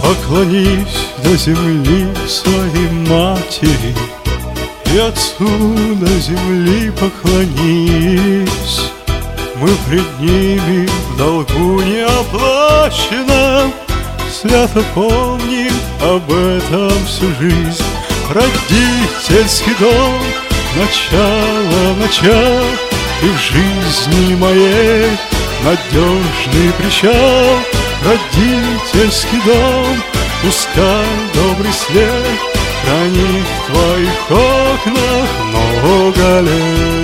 Поклонись до земли своей матери, и отцу до земли поклонись. Мы пред ними в долгу не оплаченном свято помним об этом всю жизнь. Родительский дом, начало, и в жизни моей надежный причал. Родительский дом, пускай добрый свет хранит в твоих окнах много лет.